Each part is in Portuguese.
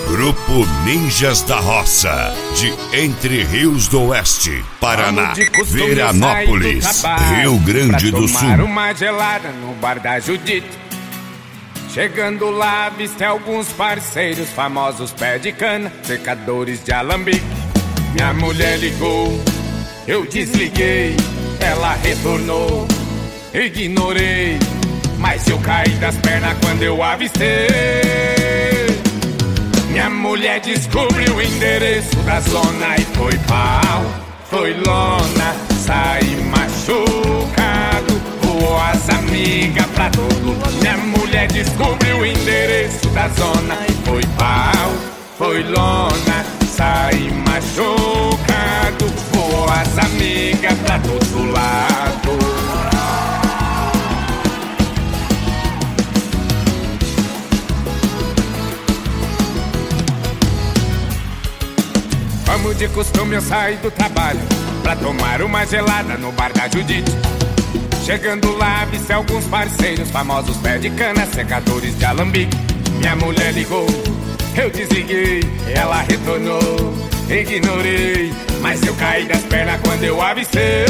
Grupo Ninjas da Roça, de Entre Rios do Oeste, Paraná, Veranópolis, Rio Grande do Sul. Tomar uma gelada no bar da Judite. Chegando lá, avistei alguns parceiros famosos, pé de cana, secadores de alambique. Minha mulher ligou, eu desliguei, ela retornou, ignorei, mas eu caí das pernas quando eu avistei. Minha mulher descobriu o endereço da zona e foi pau, foi lona, saí machucado, voou as amigas pra todo lado. Minha mulher descobriu o endereço da zona e foi pau, foi lona, saí machucado, voou as amigas pra todo lado. Como de costume eu saí do trabalho pra tomar uma gelada no bar da Judite. Chegando lá, avistei alguns parceiros famosos, pé de cana, secadores de alambique. Minha mulher ligou, eu desliguei, ela retornou, ignorei, mas eu caí das pernas quando eu avistei.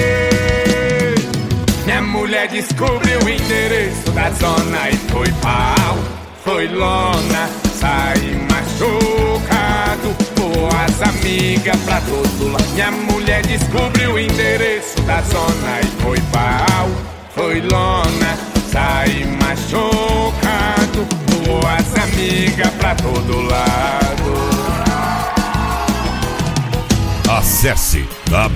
Minha mulher descobriu o endereço da zona e foi pau, foi lona, saí machucado, voou as amigas pra todo lado. Minha mulher descobriu o endereço da zona e foi pau, foi lona, saí machucado, voou as amigas pra todo lado. Acesse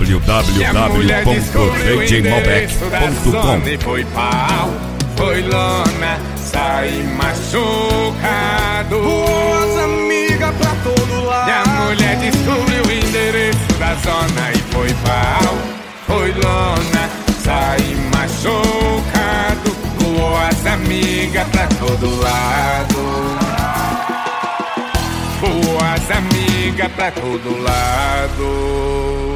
www.djmalbec.com. E foi pau, foi lona, saí machucado, voou as amigas pra todo lado. Minha mulher descobriu o endereço da zona e foi pau, foi lona, saí machucado, voou as amigas pra todo lado. Voou as amigas pra todo lado.